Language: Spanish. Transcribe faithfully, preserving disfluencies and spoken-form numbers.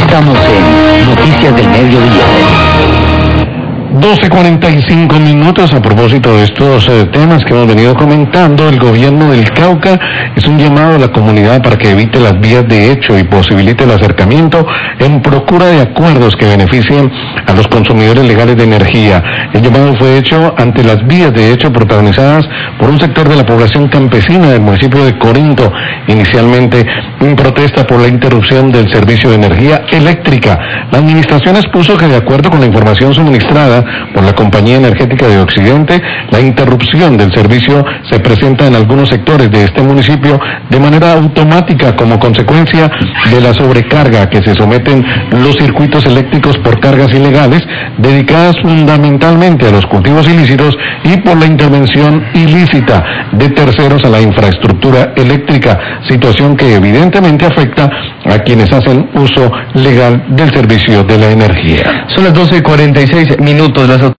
Estamos en Noticias del Mediodía. doce cuarenta y cinco minutos. A propósito de estos eh, temas que hemos venido comentando, el gobierno del Cauca es un llamado a la comunidad para que evite las vías de hecho y posibilite el acercamiento en procura de acuerdos que beneficien a los consumidores legales de energía. El llamado fue hecho ante las vías de hecho protagonizadas por un sector de la población campesina del municipio de Corinto, inicialmente en protesta por la interrupción del servicio de energía eléctrica. La administración expuso que, de acuerdo con la información suministrada por la Compañía Energética de Occidente, la interrupción del servicio se presenta en algunos sectores de este municipio de manera automática como consecuencia de la sobrecarga a que se someten los circuitos eléctricos por cargas ilegales dedicadas fundamentalmente a los cultivos ilícitos y por la intervención ilícita de terceros a la infraestructura eléctrica, situación que evidentemente afecta a quienes hacen uso legal del servicio de la energía. Son las doce cuarenta y seis minutos. Las